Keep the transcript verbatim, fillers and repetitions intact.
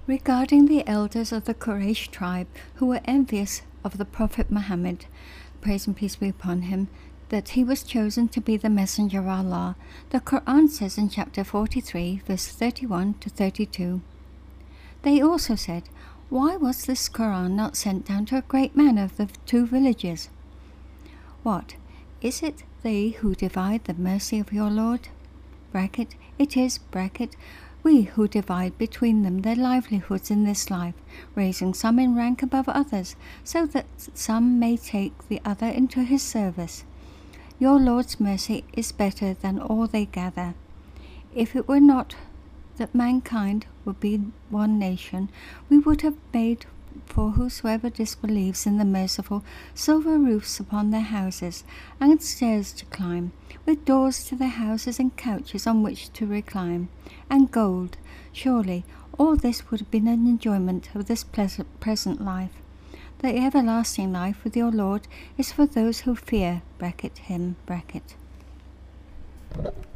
Regarding the elders of the Quraysh tribe who were envious of the Prophet Muhammad, praise and peace be upon him, that he was chosen to be the messenger of Allah, the Quran says in chapter forty-three, verse thirty-one to thirty-two, they also said, "Why was this Quran not sent down to a great man of the two villages? What, is it they who divide the mercy of your Lord? Bracket, it is, bracket, we who divide between them their livelihoods in this life, raising some in rank above others, so that some may take the other into his service. Your Lord's mercy is better than all they gather. If it were not that mankind would be one nation, we would have made for whosoever disbelieves in the merciful silver roofs upon their houses, and stairs to climb, with doors to their houses and couches on which to recline, and gold. Surely all this would have been an enjoyment of this pleasant present life. The everlasting life with your Lord is for those who fear bracket him bracket."